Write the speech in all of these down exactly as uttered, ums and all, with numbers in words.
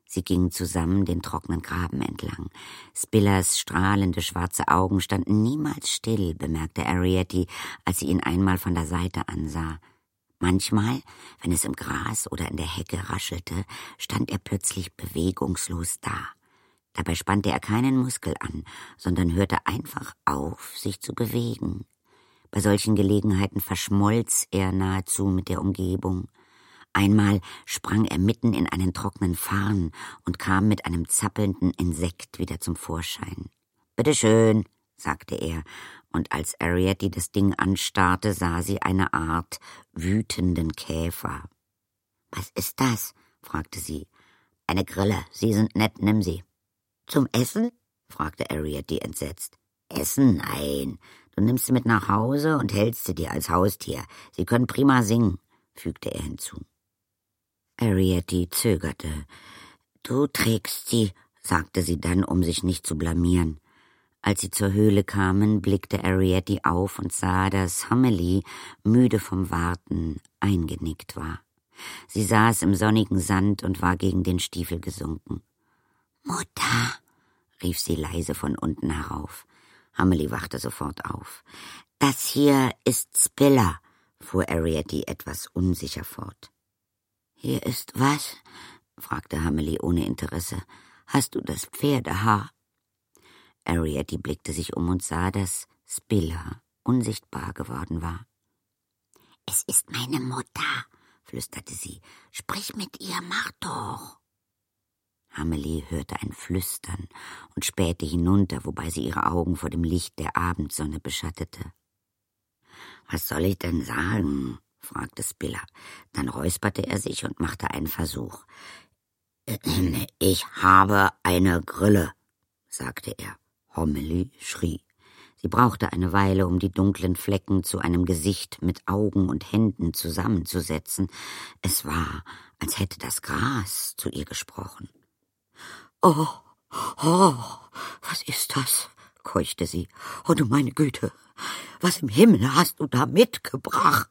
Sie gingen zusammen den trockenen Graben entlang. Spillers strahlende schwarze Augen standen niemals still, bemerkte Arrietty, als sie ihn einmal von der Seite ansah. Manchmal, wenn es im Gras oder in der Hecke raschelte, stand er plötzlich bewegungslos da. Dabei spannte er keinen Muskel an, sondern hörte einfach auf, sich zu bewegen. Bei solchen Gelegenheiten verschmolz er nahezu mit der Umgebung. Einmal sprang er mitten in einen trockenen Farn und kam mit einem zappelnden Insekt wieder zum Vorschein. »Bitte schön«, sagte er, und als Arrietty das Ding anstarrte, sah sie eine Art wütenden Käfer. »Was ist das?« fragte sie. »Eine Grille, Sie sind nett, nimm sie.« »Zum Essen?« fragte Arrietty entsetzt. »Essen? Nein. Du nimmst sie mit nach Hause und hältst sie dir als Haustier. Sie können prima singen«, fügte er hinzu. Arrietty zögerte. »Du trägst sie«, sagte sie dann, um sich nicht zu blamieren. Als sie zur Höhle kamen, blickte Arrietty auf und sah, dass Homily, müde vom Warten, eingenickt war. Sie saß im sonnigen Sand und war gegen den Stiefel gesunken. »Mutter«, rief sie leise von unten herauf. Homily wachte sofort auf. »Das hier ist Spiller«, fuhr Arrietty etwas unsicher fort. »Hier ist was?« fragte Homily ohne Interesse. »Hast du das Pferdehaar?« Arrietty blickte sich um und sah, dass Spiller unsichtbar geworden war. »Es ist meine Mutter«, flüsterte sie. »Sprich mit ihr, mach doch.« Homily hörte ein Flüstern und spähte hinunter, wobei sie ihre Augen vor dem Licht der Abendsonne beschattete. »Was soll ich denn sagen?« fragte Spiller. Dann räusperte er sich und machte einen Versuch. »Ich habe eine Grille«, sagte er. Homily schrie. Sie brauchte eine Weile, um die dunklen Flecken zu einem Gesicht mit Augen und Händen zusammenzusetzen. Es war, als hätte das Gras zu ihr gesprochen. »Oh, oh, was ist das?« keuchte sie. »Oh, du meine Güte, was im Himmel hast du da mitgebracht?«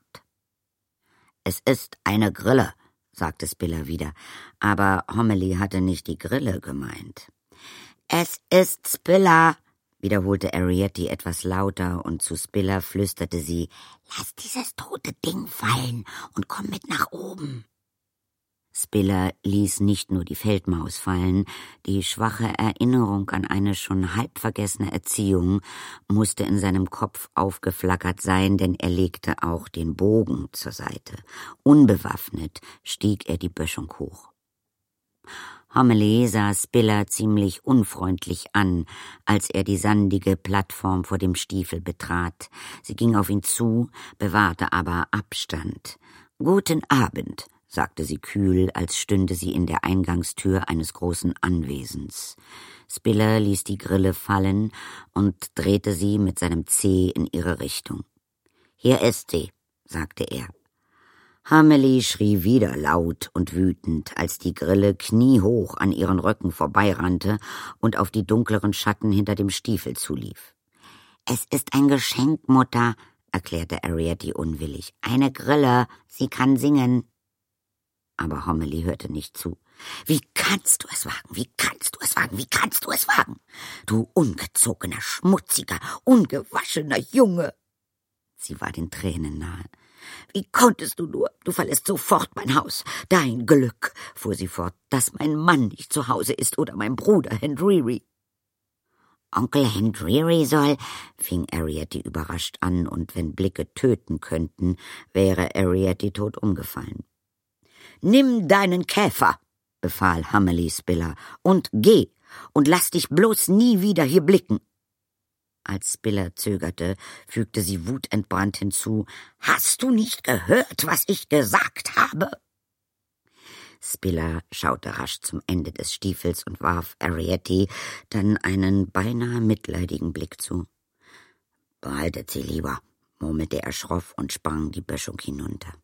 »Es ist eine Grille«, sagte Spiller wieder, aber Homily hatte nicht die Grille gemeint. »Es ist Spiller«, wiederholte Arrietty etwas lauter, und zu Spiller flüsterte sie, »Lass dieses tote Ding fallen und komm mit nach oben.« Spiller ließ nicht nur die Feldmaus fallen, die schwache Erinnerung an eine schon halb vergessene Erziehung musste in seinem Kopf aufgeflackert sein, denn er legte auch den Bogen zur Seite. Unbewaffnet stieg er die Böschung hoch. Homily sah Spiller ziemlich unfreundlich an, als er die sandige Plattform vor dem Stiefel betrat. Sie ging auf ihn zu, bewahrte aber Abstand. »Guten Abend«, sagte sie kühl, als stünde sie in der Eingangstür eines großen Anwesens. Spiller ließ die Grille fallen und drehte sie mit seinem Zeh in ihre Richtung. »Hier ist sie«, sagte er. Homily schrie wieder laut und wütend, als die Grille kniehoch an ihren Röcken vorbeirannte und auf die dunkleren Schatten hinter dem Stiefel zulief. »Es ist ein Geschenk, Mutter«, erklärte Arrietty unwillig. »Eine Grille, sie kann singen.« Aber Homily hörte nicht zu. »Wie kannst du es wagen? Wie kannst du es wagen? Wie kannst du es wagen? Du ungezogener, schmutziger, ungewaschener Junge!« Sie war den Tränen nahe. »Wie konntest du nur? Du verlässt sofort mein Haus. Dein Glück«, fuhr sie fort, »dass mein Mann nicht zu Hause ist oder mein Bruder Hendreary.« »Onkel Hendreary soll«, fing Arrietty überrascht an, und wenn Blicke töten könnten, wäre Arrietty tot umgefallen. »Nimm deinen Käfer«, befahl Homily Spiller, »und geh, und lass dich bloß nie wieder hier blicken.« Als Spiller zögerte, fügte sie wutentbrannt hinzu, »Hast du nicht gehört, was ich gesagt habe?« Spiller schaute rasch zum Ende des Stiefels und warf Arrietty dann einen beinahe mitleidigen Blick zu. »Behaltet sie lieber«, murmelte er schroff und sprang die Böschung hinunter.